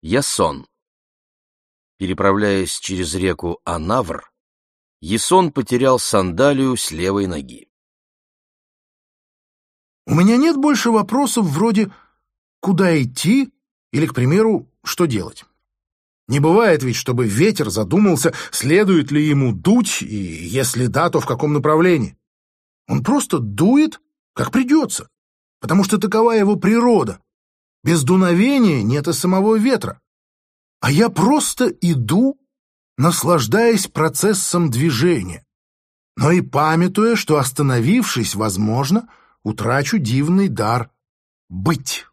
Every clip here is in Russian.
Ясон. Переправляясь через реку Анавр, Ясон потерял сандалию с левой ноги. У меня нет больше вопросов вроде «куда идти?» или, к примеру, «что делать?». Не бывает ведь, чтобы ветер задумался, следует ли ему дуть, и если да, то в каком направлении. Он просто дует, как придется, потому что такова его природа. Без дуновения нет и самого ветра. А я просто иду, наслаждаясь процессом движения, но и памятуя, что, остановившись, возможно, утрачу дивный дар быть.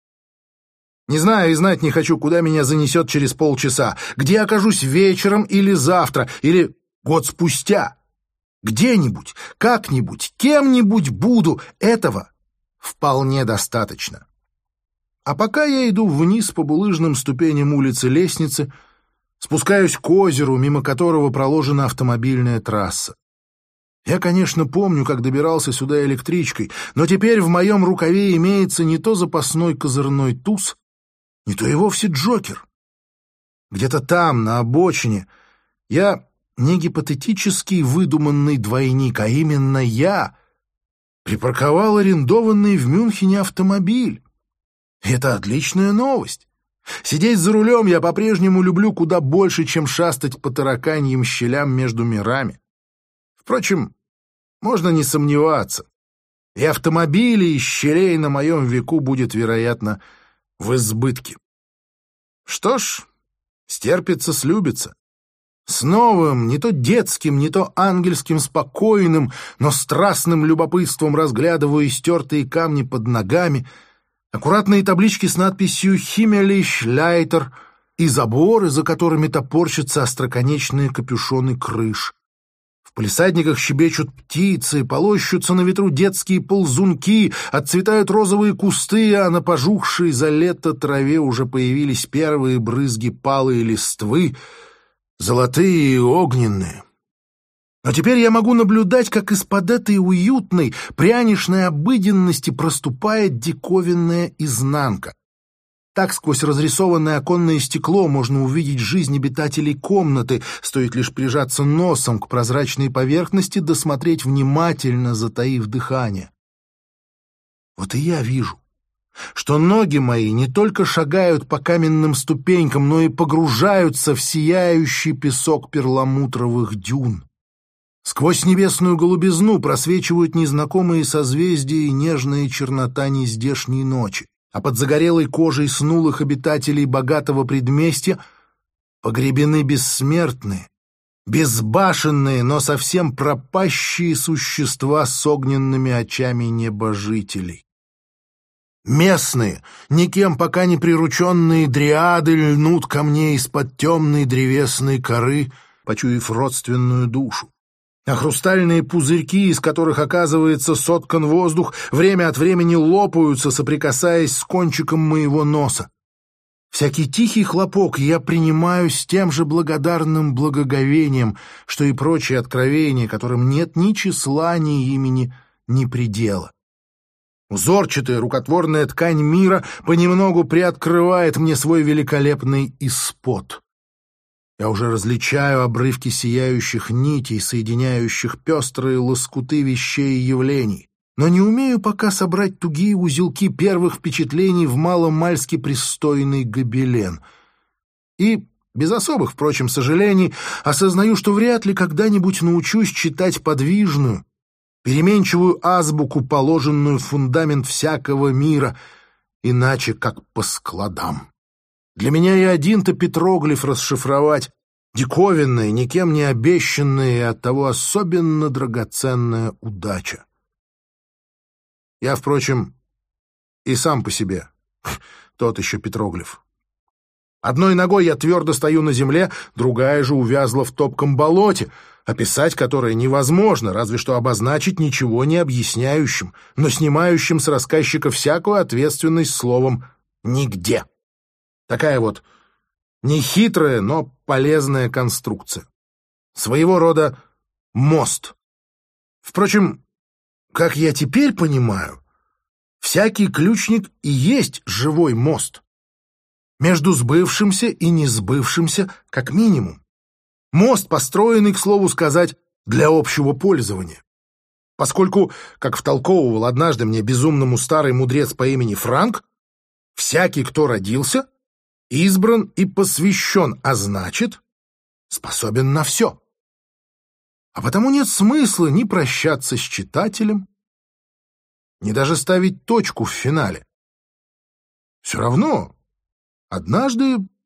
Не знаю и знать не хочу, куда меня занесет через полчаса, где окажусь вечером или завтра, или год спустя. Где-нибудь, как-нибудь, кем-нибудь буду, этого вполне достаточно. А пока я иду вниз по булыжным ступеням улицы-лестницы, спускаюсь к озеру, мимо которого проложена автомобильная трасса. Я, конечно, помню, как добирался сюда электричкой, но теперь в моем рукаве имеется не то запасной козырной туз, не то и вовсе Джокер. Где-то там, на обочине, я не гипотетический выдуманный двойник, а именно я припарковал арендованный в Мюнхене автомобиль. Это отличная новость. Сидеть за рулем я по-прежнему люблю куда больше, чем шастать по тараканьим щелям между мирами. Впрочем, можно не сомневаться. И автомобилей, и щелей на моем веку будет, вероятно, в избытке. Что ж, стерпится, слюбится. С новым, не то детским, не то ангельским спокойным, но страстным любопытством разглядываю истертые камни под ногами, аккуратные таблички с надписью «Химмелиш Ляйтер» и заборы, за которыми топорщатся остроконечные капюшоны крыш. В палисадниках щебечут птицы, полощутся на ветру детские ползунки, отцветают розовые кусты, а на пожухшей за лето траве уже появились первые брызги палой листвы, золотые и огненные. Но теперь я могу наблюдать, как из-под этой уютной, пряничной обыденности проступает диковинная изнанка. Так сквозь разрисованное оконное стекло можно увидеть жизнь обитателей комнаты, стоит лишь прижаться носом к прозрачной поверхности, досмотреть внимательно, затаив дыхание. Вот и я вижу, что ноги мои не только шагают по каменным ступенькам, но и погружаются в сияющий песок перламутровых дюн. Сквозь небесную голубизну просвечивают незнакомые созвездия и нежная чернота нездешней ночи, а под загорелой кожей снулых обитателей богатого предместья погребены бессмертные, безбашенные, но совсем пропащие существа с огненными очами небожителей. Местные, никем пока не прирученные дриады льнут ко мне из-под темной древесной коры, почуяв родственную душу. А хрустальные пузырьки, из которых, оказывается, соткан воздух, время от времени лопаются, соприкасаясь с кончиком моего носа. Всякий тихий хлопок я принимаю с тем же благодарным благоговением, что и прочие откровения, которым нет ни числа, ни имени, ни предела. Узорчатая рукотворная ткань мира понемногу приоткрывает мне свой великолепный исспод. Я уже различаю обрывки сияющих нитей, соединяющих пестрые лоскуты вещей и явлений, но не умею пока собрать тугие узелки первых впечатлений в маломальски пристойный гобелен. И, без особых, впрочем, сожалений, осознаю, что вряд ли когда-нибудь научусь читать подвижную, переменчивую азбуку, положенную в фундамент всякого мира, иначе как по складам. Для меня и один-то петроглиф расшифровать — диковинная, никем не обещанная и оттого особенно драгоценная удача. Я, впрочем, и сам по себе тот еще петроглиф. Одной ногой я твердо стою на земле, другая же увязла в топком болоте, описать которое невозможно, разве что обозначить ничего не объясняющим, но снимающим с рассказчика всякую ответственность словом «нигде». Такая вот нехитрая, но полезная конструкция. Своего рода мост. Впрочем, как я теперь понимаю, всякий ключник и есть живой мост. между сбывшимся и несбывшимся как минимум. Мост, построенный, к слову сказать, для общего пользования. Поскольку, как втолковывал однажды мне безумному старый мудрец по имени Франк, всякий, кто родился, избран и посвящен, а значит, способен на все. А потому нет смысла ни прощаться с читателем, ни даже ставить точку в финале. Все равно однажды